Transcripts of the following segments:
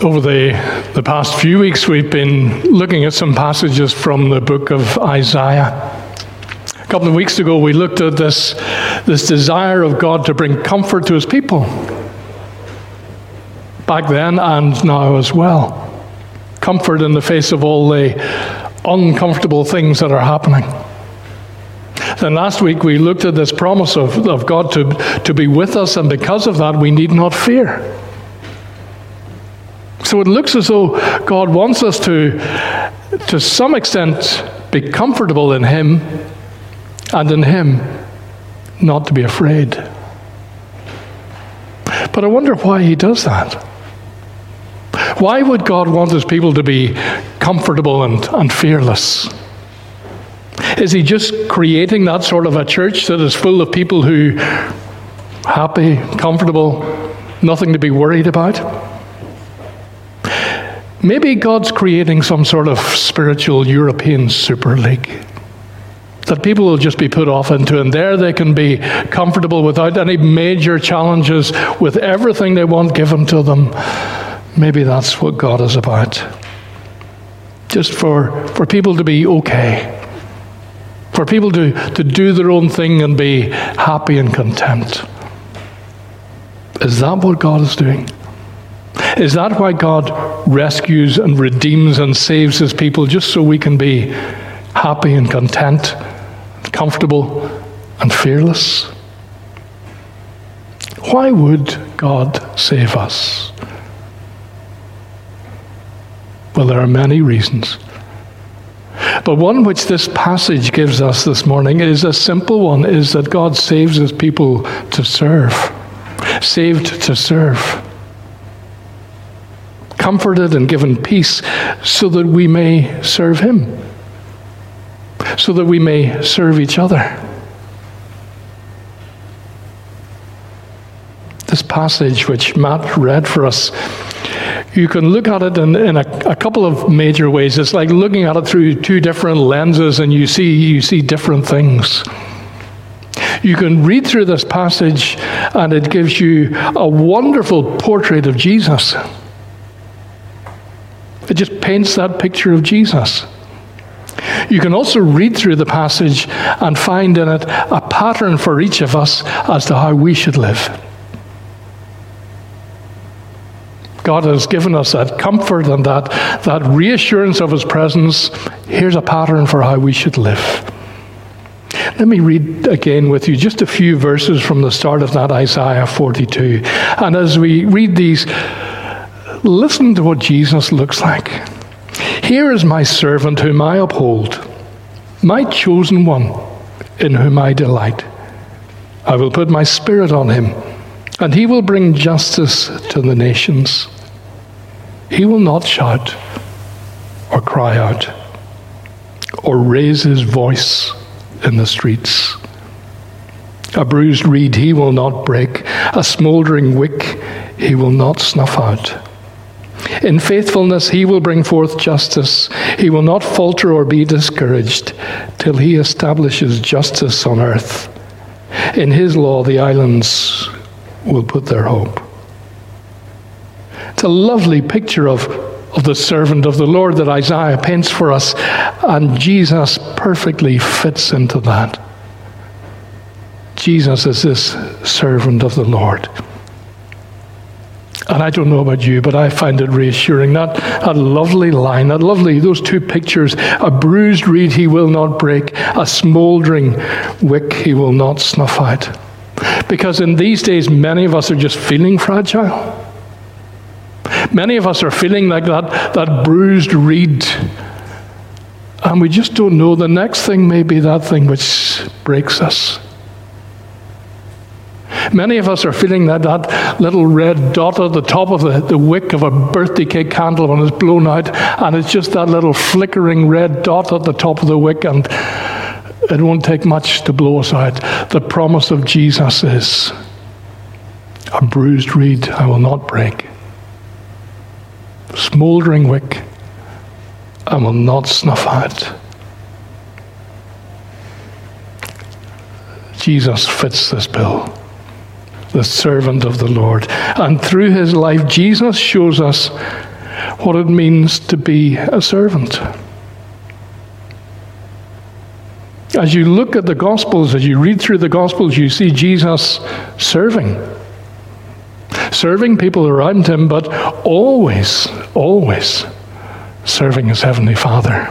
Over the past few weeks, we've been looking at some passages from the book of Isaiah. A couple of weeks ago, we looked at this desire of God to bring comfort to his people, back then and now as well. Comfort in the face of all the uncomfortable things that are happening. Then last week, we looked at this promise of God to be with us, and because of that, we need not fear. So it looks as though God wants us to some extent, be comfortable in him, and in him not to be afraid. But I wonder why he does that. Why would God want his people to be comfortable and fearless? Is he just creating that sort of a church that is full of people who are happy, comfortable, nothing to be worried about? Maybe God's creating some sort of spiritual European Super League that people will just be put off into, and there they can be comfortable without any major challenges, with everything they want given to them. Maybe that's what God is about. Just for people to be okay. For people to do their own thing and be happy and content. Is that what God is doing? Is that why God rescues and redeems and saves his people, just so we can be happy and content, comfortable and fearless? Why would God save us? Well, there are many reasons. But one which this passage gives us this morning is a simple one, is that God saves his people to serve. Saved to serve. Comforted and given peace so that we may serve him. So that we may serve each other. This passage which Matt read for us, you can look at it in a couple of major ways. It's like looking at it through two different lenses, and you see different things. You can read through this passage and it gives you a wonderful portrait of Jesus. It just paints that picture of Jesus. You can also read through the passage and find in it a pattern for each of us as to how we should live. God has given us that comfort and that reassurance of his presence. Here's a pattern for how we should live. Let me read again with you just a few verses from the start of that Isaiah 42. And as we read these, listen to what Jesus looks like. Here is my servant whom I uphold, my chosen one in whom I delight. I will put my spirit on him, and he will bring justice to the nations. He will not shout or cry out or raise his voice in the streets. A bruised reed he will not break, a smouldering wick he will not snuff out. In faithfulness he will bring forth justice. He will not falter or be discouraged till he establishes justice on earth. In his law the islands will put their hope. It's a lovely picture of the servant of the Lord that Isaiah paints for us, and Jesus perfectly fits into that. Jesus is this servant of the Lord. And I don't know about you, but I find it reassuring. That lovely line, those two pictures, a bruised reed he will not break, a smouldering wick he will not snuff out. Because in these days, many of us are just feeling fragile. Many of us are feeling like that bruised reed. And we just don't know. The next thing may be that thing which breaks us. Many of us are feeling that little red dot at the top of the wick of a birthday cake candle when it's blown out, and it's just that little flickering red dot at the top of the wick, and it won't take much to blow us out. The promise of Jesus is, a bruised reed I will not break. Smouldering wick I will not snuff out. Jesus fits this bill. The servant of the Lord. And through his life, Jesus shows us what it means to be a servant. As you look at the Gospels, as you read through the Gospels, you see Jesus serving people around him, but always serving his Heavenly Father.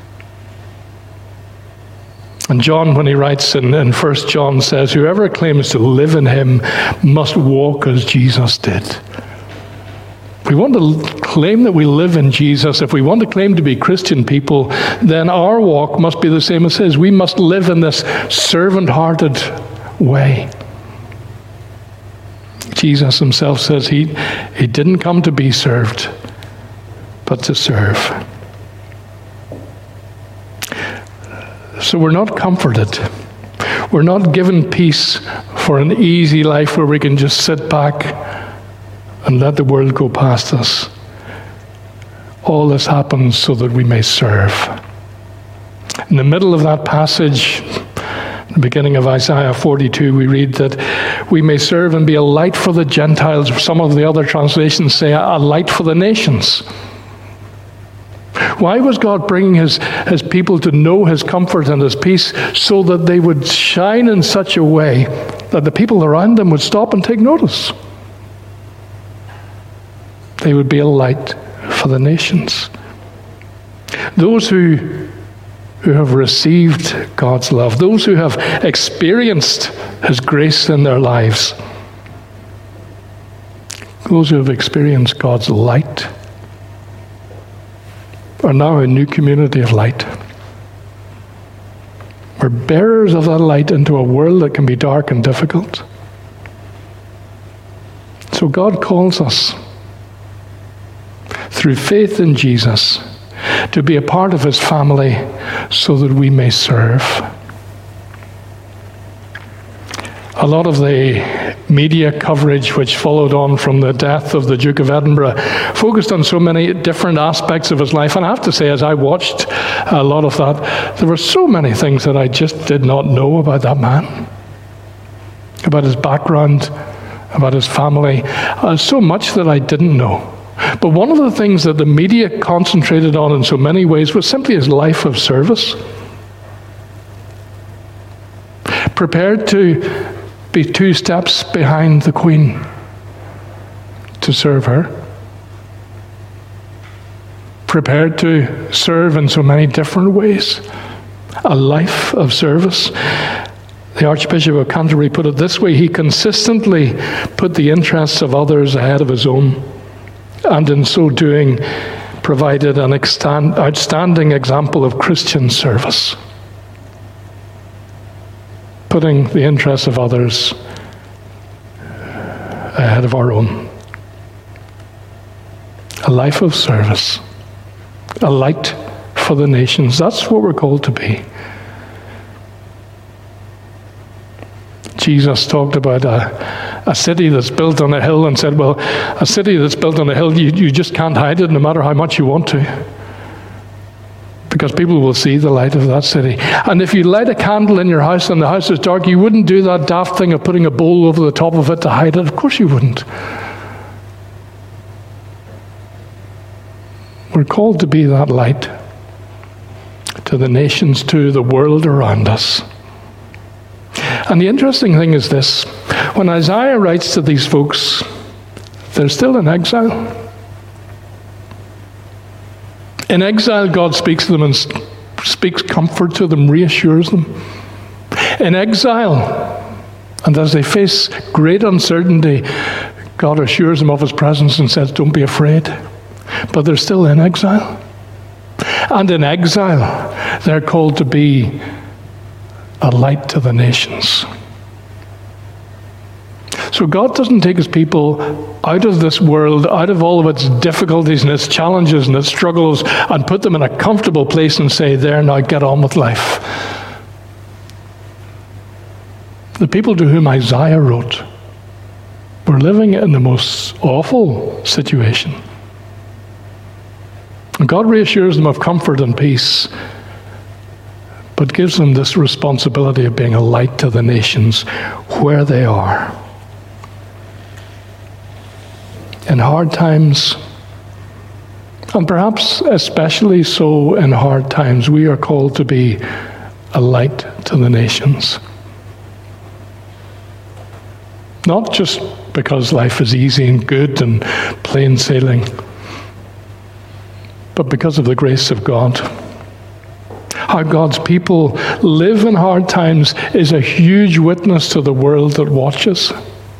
And John, when he writes in 1 John, says, whoever claims to live in him must walk as Jesus did. If we want to claim that we live in Jesus, if we want to claim to be Christian people, then our walk must be the same as his. We must live in this servant-hearted way. Jesus himself says he didn't come to be served, but to serve. So we're not comforted. We're not given peace for an easy life where we can just sit back and let the world go past us. All this happens so that we may serve. In the middle of that passage, the beginning of Isaiah 42, we read that we may serve and be a light for the Gentiles. Some of the other translations say a light for the nations. Why was God bringing his people to know his comfort and his peace? So that they would shine in such a way that the people around them would stop and take notice. They would be a light for the nations. Those who have received God's love, those who have experienced his grace in their lives, those who have experienced God's light, are now a new community of light. We're bearers of that light into a world that can be dark and difficult. So God calls us, through faith in Jesus, to be a part of his family so that we may serve. A lot of the media coverage which followed on from the death of the Duke of Edinburgh focused on so many different aspects of his life. And I have to say, as I watched a lot of that, there were so many things that I just did not know about that man, about his background, about his family. So much that I didn't know. But one of the things that the media concentrated on in so many ways was simply his life of service. Prepared to be 2 steps behind the Queen to serve her. Prepared to serve in so many different ways. A life of service. The Archbishop of Canterbury put it this way: he consistently put the interests of others ahead of his own, and in so doing provided an outstanding example of Christian service. Putting the interests of others ahead of our own. A life of service. A light for the nations. That's what we're called to be. Jesus talked about a city that's built on a hill and said, well, a city that's built on a hill, you just can't hide it no matter how much you want to. Because people will see the light of that city. And if you light a candle in your house and the house is dark, you wouldn't do that daft thing of putting a bowl over the top of it to hide it. Of course you wouldn't. We're called to be that light to the nations, to the world around us. And the interesting thing is this: when Isaiah writes to these folks, they're still in exile. In exile, God speaks to them and speaks comfort to them, reassures them. In exile, and as they face great uncertainty, God assures them of his presence and says, don't be afraid. But they're still in exile. And in exile, they're called to be a light to the nations. So God doesn't take his people out of this world, out of all of its difficulties and its challenges and its struggles, and put them in a comfortable place and say, there, now get on with life. The people to whom Isaiah wrote were living in the most awful situation. And God reassures them of comfort and peace, but gives them this responsibility of being a light to the nations where they are. In hard times, And perhaps especially so in hard times, we are called to be a light to the nations. Not just because life is easy and good and plain sailing, but because of the grace of God. How God's people live in hard times is a huge witness to the world that watches.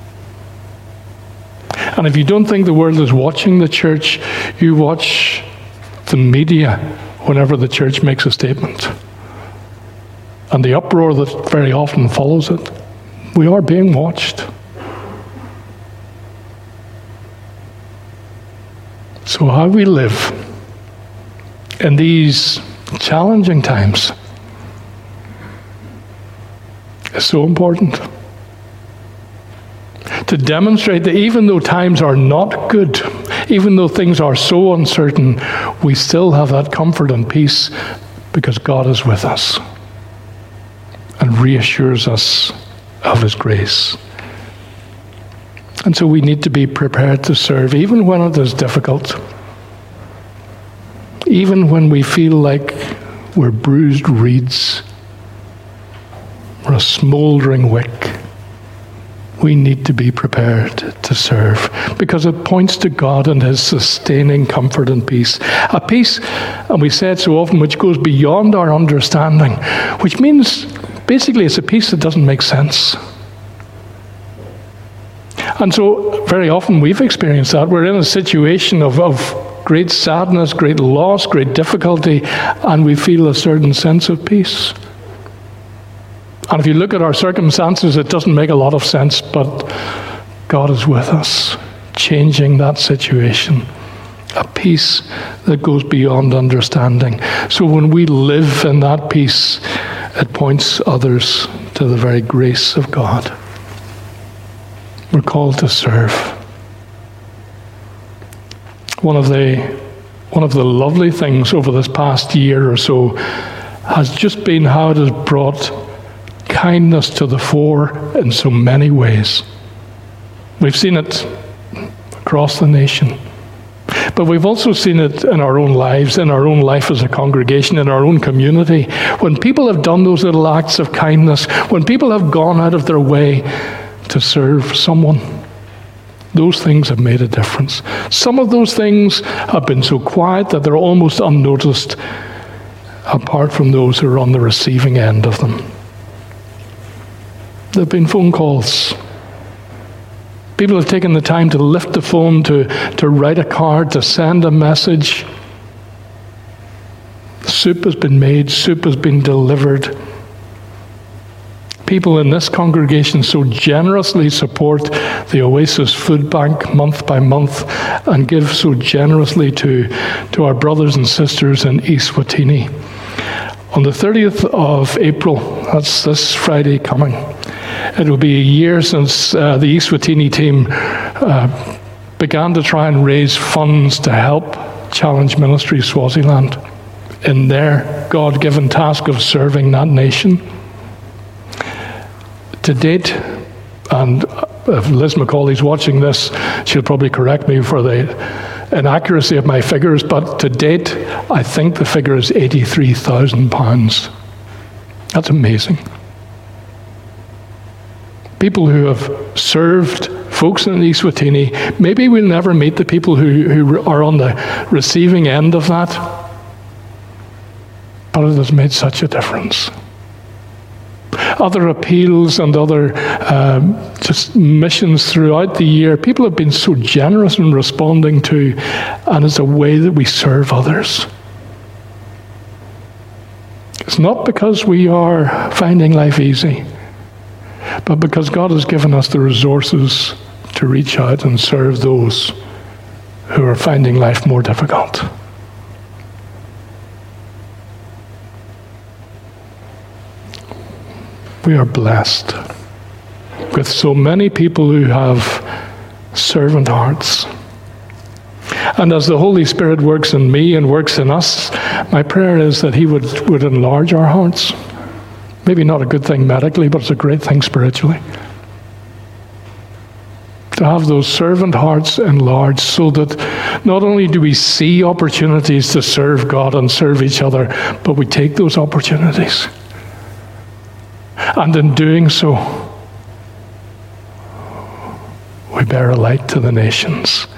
And if you don't think the world is watching the church, you watch the media whenever the church makes a statement. And the uproar that very often follows it. We are being watched. So how we live in these challenging times is so important. To demonstrate that even though times are not good, even though things are so uncertain, we still have that comfort and peace because God is with us and reassures us of His grace. And so we need to be prepared to serve, even when it is difficult, even when we feel like we're bruised reeds, we're a smouldering wick. We need to be prepared to serve because it points to God and His sustaining comfort and peace. A peace, and we say it so often, which goes beyond our understanding, which means basically it's a peace that doesn't make sense. And so very often we've experienced that. We're in a situation of great sadness, great loss, great difficulty, and we feel a certain sense of peace. And if you look at our circumstances, it doesn't make a lot of sense, but God is with us, changing that situation. A peace that goes beyond understanding. So when we live in that peace, it points others to the very grace of God. We're called to serve. One of the lovely things over this past year or so has just been how it has brought kindness to the fore in so many ways. We've seen it across the nation. But we've also seen it in our own lives, in our own life as a congregation, in our own community. When people have done those little acts of kindness, when people have gone out of their way to serve someone, those things have made a difference. Some of those things have been so quiet that they're almost unnoticed, apart from those who are on the receiving end of them. There have been phone calls. People have taken the time to lift the phone, to write a card, to send a message. Soup has been made, soup has been delivered. People in this congregation so generously support the Oasis Food Bank month by month and give so generously to our brothers and sisters in East Watini. On the 30th of April, that's this Friday coming, it will be a year since the East Watini team began to try and raise funds to help Challenge Ministries Swaziland in their God-given task of serving that nation. To date, and if Liz McCauley's watching this, she'll probably correct me for the inaccuracy of my figures, but to date, I think the figure is £83,000. That's amazing. People who have served folks in East Watini, maybe we'll never meet the people who are on the receiving end of that, but it has made such a difference. Other appeals and other just missions throughout the year, people have been so generous in responding to, and it's a way that we serve others. It's not because we are finding life easy, but because God has given us the resources to reach out and serve those who are finding life more difficult. We are blessed with so many people who have servant hearts. And as the Holy Spirit works in me and works in us, my prayer is that He would enlarge our hearts. Maybe not a good thing medically, but it's a great thing spiritually. To have those servant hearts enlarged so that not only do we see opportunities to serve God and serve each other, but we take those opportunities. And in doing so, we bear a light to the nations.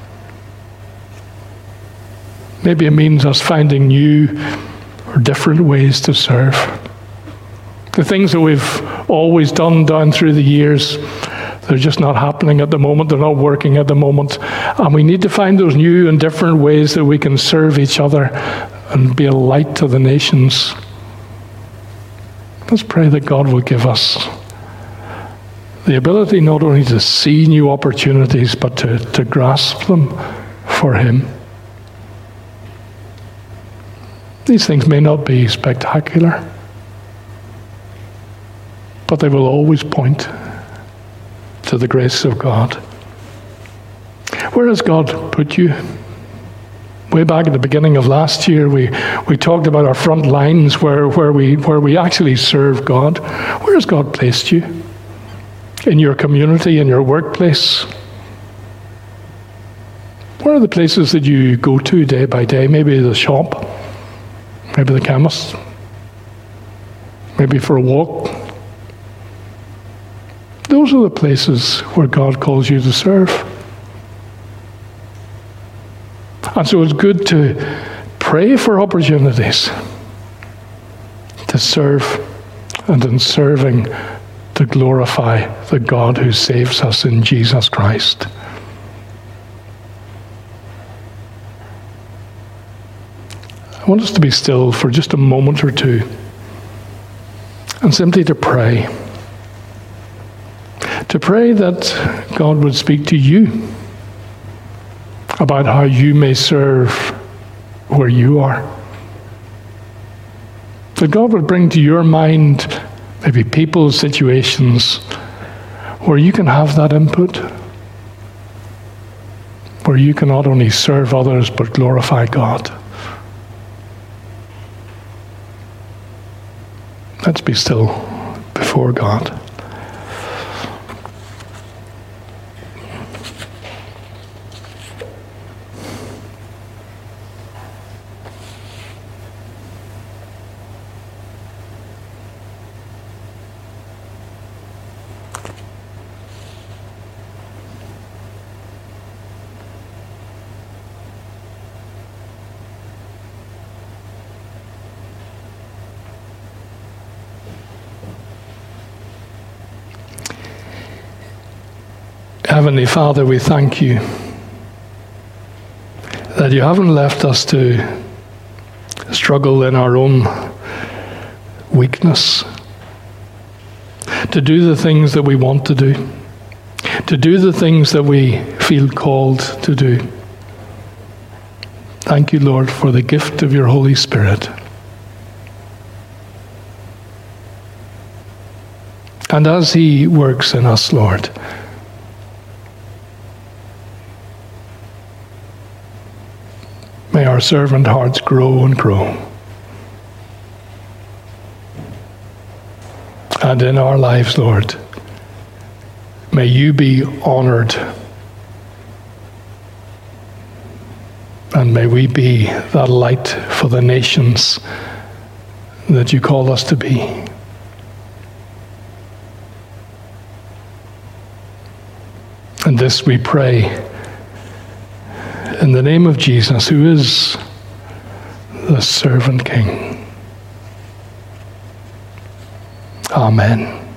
Maybe it means us finding new or different ways to serve. The things that we've always done down through the years, they're just not happening at the moment. They're not working at the moment. And we need to find those new and different ways that we can serve each other and be a light to the nations. Let's pray that God will give us the ability not only to see new opportunities, but to grasp them for Him. These things may not be spectacular, but they will always point to the grace of God. Where has God put you? Way back at the beginning of last year, we talked about our front lines where we actually serve God. Where has God placed you? In your community, in your workplace? Where are the places that you go to day by day? Maybe the shop, maybe the chemist, maybe for a walk. Those are the places where God calls you to serve. And so it's good to pray for opportunities to serve, and in serving, to glorify the God who saves us in Jesus Christ. I want us to be still for just a moment or two and simply to pray. To pray that God would speak to you about how you may serve where you are. That God would bring to your mind maybe people, situations where you can have that input, where you can not only serve others but glorify God. Let's be still before God. Heavenly Father, we thank you that you haven't left us to struggle in our own weakness, to do the things that we want to do the things that we feel called to do. Thank you, Lord, for the gift of your Holy Spirit. And as He works in us, Lord, may our servant hearts grow and grow. And in our lives, Lord, may you be honored. And may we be that light for the nations that you call us to be. And this we pray in the name of Jesus, who is the servant King. Amen.